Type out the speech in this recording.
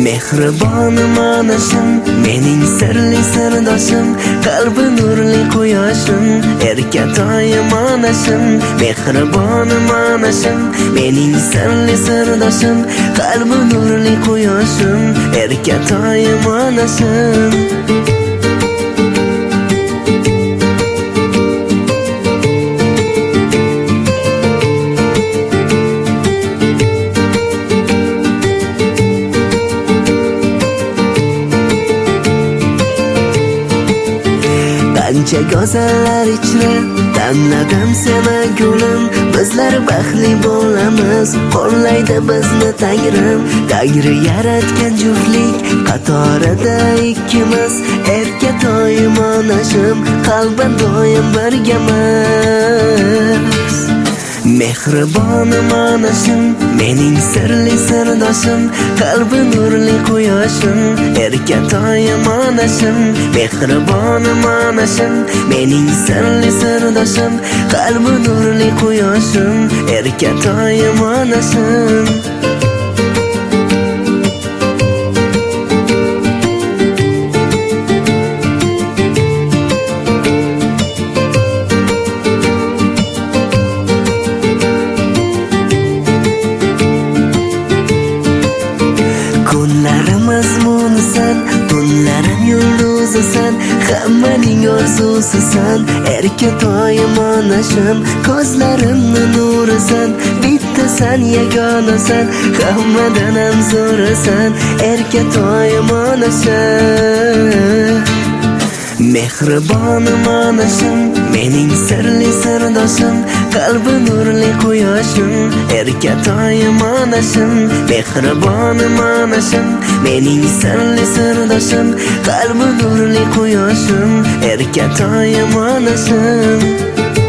Mehribonim onashim, mening sirli sirdoshim, qalbi nurli quyoshim, erkatoyim onashim. Mehribonim onashim, mening sirli sirdoshim, qalbi nurli quyoshim, erkatoyim onashim. Qancha go'zallar ichra damladim seni gulim, bizlar baxtli bo'lamiz, qo'llaydi bizni Tangrim. Tangri yaratgan juftlik qatorida ikkimiz, erkatoyim onashim, qalban doim birgamiz. Mehribonim onashim, mening sirli sirdoshim, qalbi nurli quyoshim, erkatoyim onashim. Mehribonim onashim, mening sirli sirdoshim, qalbi nurli quyoshim, erkatoyim onashim. Kunlarimiz munsan, tunlarim yulduzisan, hammaning orzusisan, erkatoyim onashim. Ko'zlarimni nurisan, bittasan, yagonasan, hammadan ham zo'rasan, erkatoyim onashim. Mehribonim onashim, mening sirli sirdoshim, qalbi nurli quyoshim, erkatoyim onashim. Mehribonim onashim, mening sirli sirdoshim, qalbi nurli quyoshim, erkatoyim onashim.